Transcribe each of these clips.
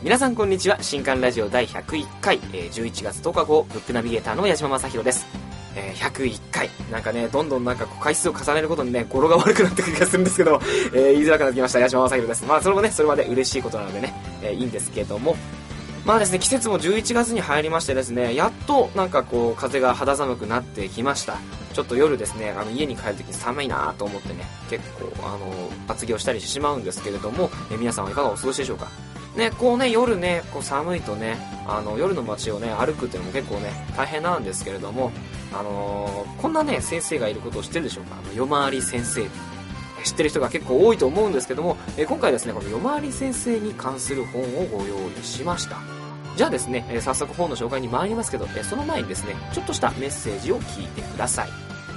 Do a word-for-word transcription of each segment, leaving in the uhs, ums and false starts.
皆さんこんにちは。新刊ラジオだいひゃくいっかい、えー、じゅういちがつとおか号ブックナビゲーターの矢島正宏です。えー、ひゃくいっかいなんかね、どんどんなんかこう回数を重ねることにね、語呂が悪くなってくる気がするんですけど、えー、言いづらくなってきました。矢島正宏です。まあそれもね、それまで嬉しいことなのでね、えー、いいんですけども、まあですね、季節もじゅういちがつに入りましてですね、やっとなんかこう風が肌寒くなってきました。ちょっと夜ですね、あの家に帰るとき寒いなと思ってね、結構あの厚着をしたりしてしまうんですけれども、えー、皆さんはいかがお過ごしでしょうか。ね、こうね、夜ね、こう寒いとね、あの夜の街をね歩くっていうのも結構ね大変なんですけれども、あのー、こんなね先生がいることを知ってるでしょうか。あの夜回り先生、知ってる人が結構多いと思うんですけども、え今回ですね、この夜回り先生に関する本をご用意しました。じゃあですね、え早速本の紹介に参りますけど、えその前にですね、ちょっとしたメッセージを聞いてください。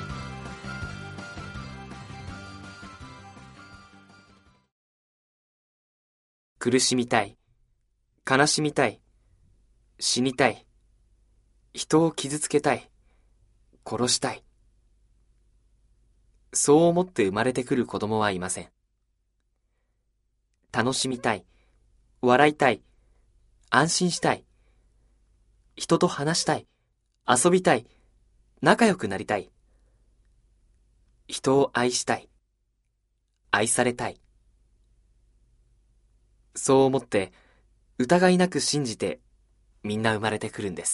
苦しみたい、悲しみたい、死にたい、人を傷つけたい、殺したい。そう思って生まれてくる子供はいません。楽しみたい、笑いたい、安心したい、人と話したい、遊びたい、仲良くなりたい、人を愛したい、愛されたい。そう思って疑いなく信じてみんな生まれてくるんです。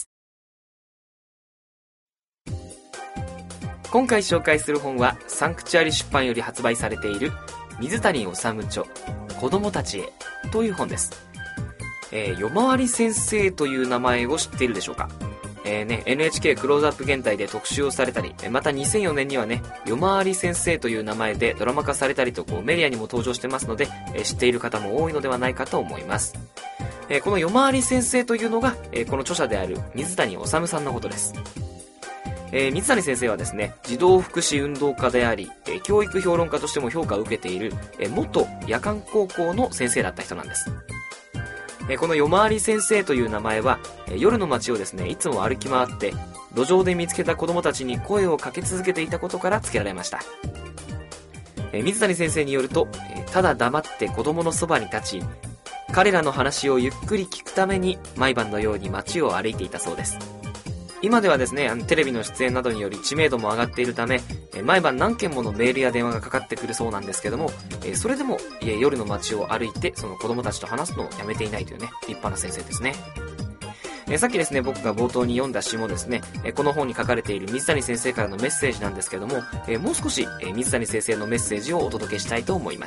今回紹介する本はサンクチュアリ出版より発売されている水谷治著子供たちへという本です。えー、夜回り先生という名前を知っているでしょうか。えーね、エヌエイチケー クローズアップ現代で特集をされたり、またにせんよねんにはね、夜回り先生という名前でドラマ化されたりとこうメディアにも登場してますので、えー、知っている方も多いのではないかと思います。えー、この夜回り先生というのが、えー、この著者である水谷治さんのことです。えー、水谷先生はですね、児童福祉運動家であり、えー、教育評論家としても評価を受けている、えー、元夜間高校の先生だった人なんです。この夜回り先生という名前は、夜の街をですね、いつも歩き回って路上で見つけた子供たちに声をかけ続けていたことから付けられました。水谷先生によると、ただ黙って子供のそばに立ち、彼らの話をゆっくり聞くために毎晩のように街を歩いていたそうです。今ではですね、あのテレビの出演などにより知名度も上がっているため、毎晩何件ものメールや電話がかかってくるそうなんですけども、それでも夜の街を歩いてその子供たちと話すのをやめていないというね、立派な先生ですね。さっきですね、僕が冒頭に読んだ詩もですね、この本に書かれている水谷先生からのメッセージなんですけども、もう少し水谷先生のメッセージをお届けしたいと思います。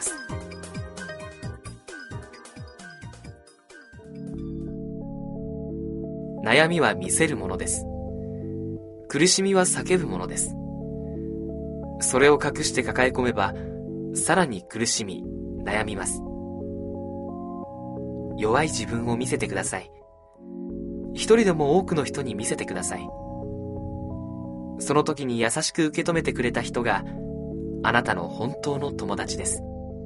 悩みは見せるものです。苦しみは叫ぶものです。それを隠して抱え込めば、さらに苦しみ、悩みます。弱い自分を見せてください。一人でも多くの人に見せてください。その時に優しく受け止めてくれた人が、あなたの本当の友達です。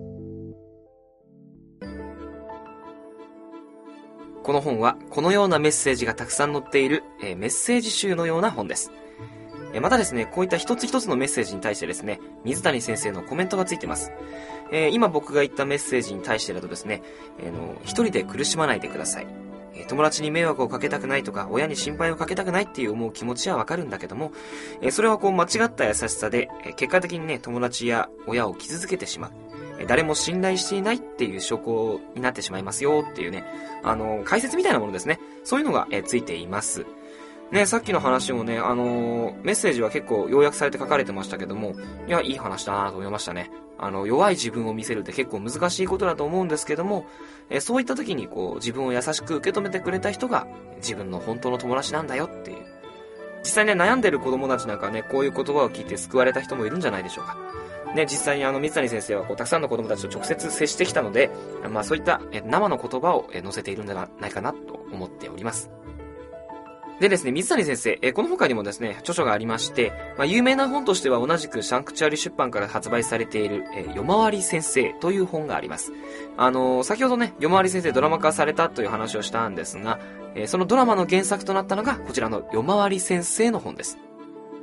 この本はこのようなメッセージがたくさん載っている、えー、メッセージ集のような本です。えー、またですね、こういった一つ一つのメッセージに対してですね、水谷先生のコメントがついています。えー、今僕が言ったメッセージに対してだとですね、えー、の一人で苦しまないでください。えー、友達に迷惑をかけたくないとか、親に心配をかけたくないっていう思う気持ちはわかるんだけども、えー、それはこう間違った優しさで、えー、結果的にね、友達や親を傷つけてしまう。誰も信頼していないっていう証拠になってしまいますよっていうね、あの、解説みたいなものですね。そういうのが、えついています。ね、さっきの話もね、あのー、メッセージは結構要約されて書かれてましたけども、いや、いい話だなと思いましたね。あの、弱い自分を見せるって結構難しいことだと思うんですけども、えそういった時にこう、自分を優しく受け止めてくれた人が、自分の本当の友達なんだよっていう。実際ね、悩んでる子供たちなんかね、こういう言葉を聞いて救われた人もいるんじゃないでしょうか。ね、実際にあの水谷先生はこうたくさんの子供たちと直接接してきたので、まあそういった生の言葉を載せているんじゃないかなと思っております。でですね、水谷先生、この他にもですね、著書がありまして、まあ、有名な本としては同じくサンクチュアリ出版から発売されている、夜回り先生という本があります。あのー、先ほどね、夜回り先生ドラマ化されたという話をしたんですが、そのドラマの原作となったのがこちらの夜回り先生の本です。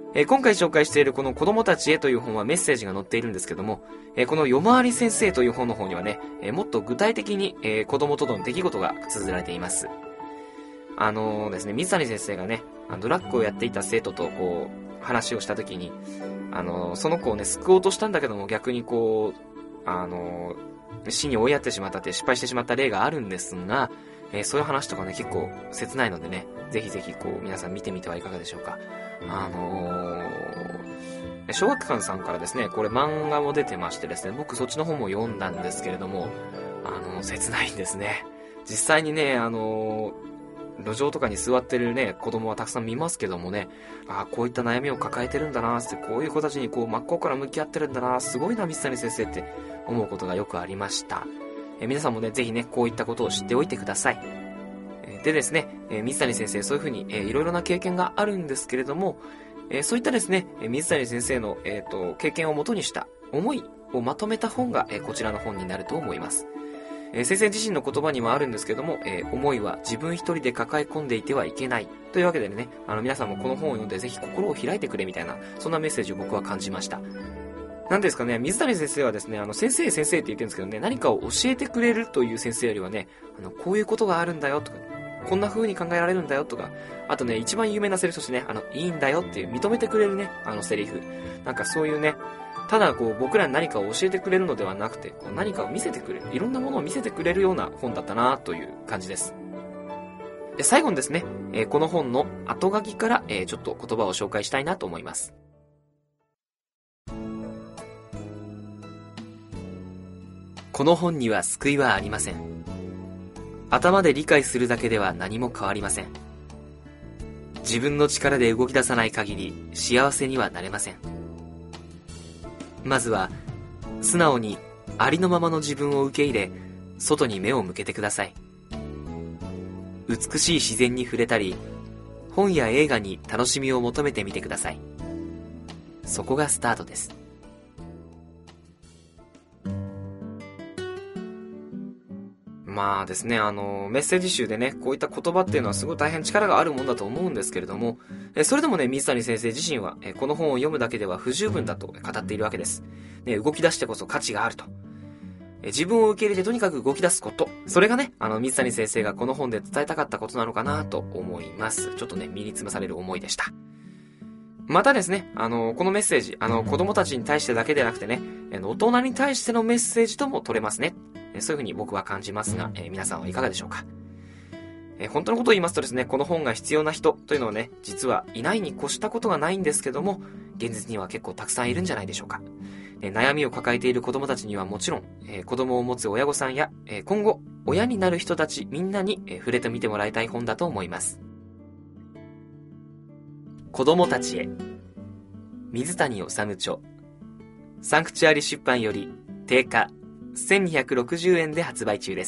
えー、今回紹介しているこの子供たちへという本はメッセージが載っているんですけども、えー、この夜回り先生という本の方にはね、えー、もっと具体的に、えー、子供との出来事が綴られています。あのー、ですね、水谷先生がね、ドラッグをやっていた生徒とこう、話をしたときに、あのー、その子をね、救おうとしたんだけども逆にこう、あのー、死に追いやってしまったって失敗してしまった例があるんですが、えー、そういう話とかね、結構切ないのでね、ぜひぜひこう、皆さん見てみてはいかがでしょうか。あのー、小学館さんからですね、これ漫画も出てましてですね、僕そっちの本も読んだんですけれども、あのー、切ないんですね。実際にね、あのー、路上とかに座ってるね、子供はたくさん見ますけどもね、ああ、こういった悩みを抱えてるんだなーって、こういう子たちにこう真っ向から向き合ってるんだなー、すごいな、水谷先生って思うことがよくありました。えー、皆さんもね、ぜひね、こういったことを知っておいてください。えー、でですね、えー、水谷先生、そういうふうに、えー、いろいろな経験があるんですけれども、えー、そういったですね、水谷先生の、えーと、経験をもとにした思いをまとめた本が、えー、こちらの本になると思います。えー、先生自身の言葉にもあるんですけども、えー、思いは自分一人で抱え込んでいてはいけないというわけでね、あの皆さんもこの本を読んでぜひ心を開いてくれみたいな、そんなメッセージを僕は感じました。なんですかね、水谷先生はですね、あの先生先生って言ってるんですけどね、何かを教えてくれるという先生よりはね、あのこういうことがあるんだよとか、こんな風に考えられるんだよとか、あとね、一番有名なセリフとしてね、あのいいんだよっていう認めてくれるね、あのセリフ、なんかそういうね、ただこう僕らに何かを教えてくれるのではなくて、こう何かを見せてくれる、いろんなものを見せてくれるような本だったなという感じです。で、最後にですね、えー、この本の後書きから、えー、ちょっと言葉を紹介したいなと思います。この本には救いはありません。頭で理解するだけでは何も変わりません。自分の力で動き出さない限り幸せにはなれません。まずは素直にありのままの自分を受け入れ、外に目を向けてください。美しい自然に触れたり、本や映画に楽しみを求めてみてください。そこがスタートです。まあですね、あのメッセージ集でね、こういった言葉っていうのはすごい大変力があるもんだと思うんですけれども、えそれでもね、水谷先生自身はえこの本を読むだけでは不十分だと語っているわけです、ね、動き出してこそ価値があると。え自分を受け入れてとにかく動き出すこと、それがね、あの水谷先生がこの本で伝えたかったことなのかなと思います。ちょっとね、身につまされる思いでした。またですね、あのこのメッセージ、あの子供たちに対してだけでなくてね、大人に対してのメッセージとも取れますね。そういうふうに僕は感じますが、えー、皆さんはいかがでしょうか。えー、本当のことを言いますとですね、この本が必要な人というのはね、実はいないに越したことがないんですけども、現実には結構たくさんいるんじゃないでしょうか。えー、悩みを抱えている子供たちにはもちろん、えー、子供を持つ親御さんや、えー、今後親になる人たちみんなに、えー、触れてみてもらいたい本だと思います。子供たちへ、水谷治著、サンクチュアリ出版より定価せんにひゃくろくじゅうえんで発売中です。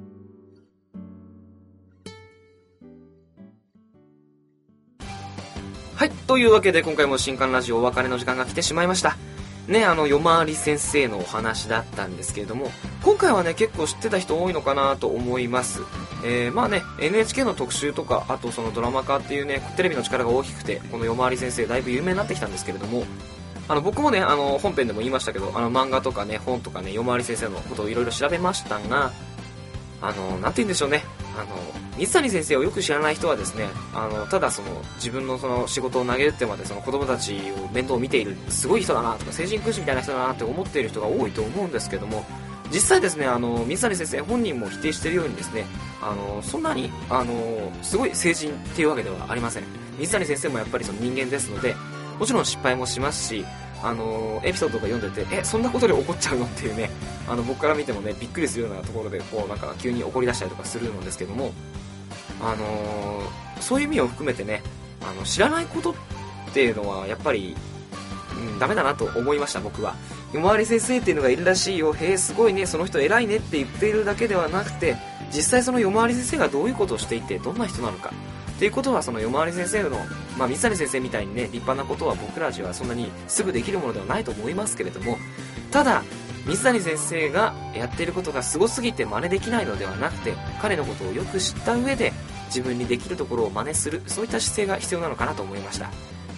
はい、というわけで今回も新刊ラジオお別れの時間が来てしまいましたね。あの夜回り先生のお話だったんですけれども、今回はね結構知ってた人多いのかなと思います。えー、まあね エヌエイチケー の特集とか、あとそのドラマ化っていうね、テレビの力が大きくて、この夜回り先生だいぶ有名になってきたんですけれども、あの僕もね、あの本編でも言いましたけど、あの漫画とかね、本とかね、夜回り先生のことをいろいろ調べましたが、あのなんて言うんでしょうね、あの水谷先生をよく知らない人はですね、あのただその自分のその仕事を投げ打ってまでその子供たちを面倒を見ているすごい人だなとか、聖人君子みたいな人だなって思っている人が多いと思うんですけども、実際ですね、あの水谷先生本人も否定しているようにですね、あのそんなにあのすごい聖人っていうわけではありません。水谷先生もやっぱりその人間ですので、もちろん失敗もしますし、あのエピソードとか読んでて、えそんなことで怒っちゃうのっていうね、あの僕から見てもねびっくりするようなところでこうなんか急に怒り出したりとかするんですけども、あのー、そういう意味を含めてね、あの知らないことっていうのはやっぱり、うん、ダメだなと思いました。僕は夜回り先生っていうのがいるらしいよ、へえすごいね、その人偉いねって言っているだけではなくて、実際その夜回り先生がどういうことをしていてどんな人なのかっていうことは、その夜回り先生の、まあ、水谷先生みたいにね立派なことは僕らはそんなにすぐできるものではないと思いますけれども、ただ水谷先生がやっていることがすごすぎて真似できないのではなくて、彼のことをよく知った上で自分にできるところを真似する、そういった姿勢が必要なのかなと思いました。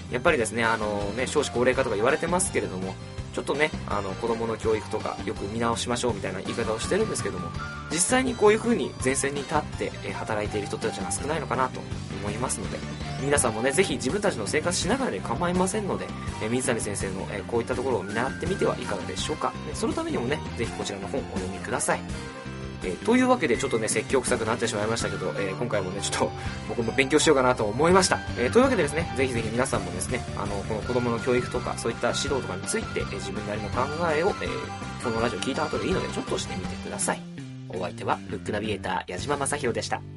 やっぱりですね、あのね、少子高齢化とか言われてますけれども、ちょっとね、あの子供の教育とかよく見直しましょうみたいな言い方をしてるんですけども、実際にこういう風に前線に立ってえ働いている人たちが少ないのかなと思いますので、皆さんもね、ぜひ自分たちの生活しながらで構いませんので、え水谷先生のえこういったところを見習ってみてはいかがでしょうか。そのためにもね、ぜひこちらの本をお読みください。えー、というわけでちょっとね説教臭くなってしまいましたけど、えー、今回もねちょっと僕も勉強しようかなと思いました。えー、というわけでですね、ぜひぜひ皆さんもですね、あのこの子供の教育とかそういった指導とかについて、えー、自分なりの考えを、えー、このラジオ聞いた後でいいのでちょっとしてみてください。お相手はブックナビゲーター矢島正宏でした。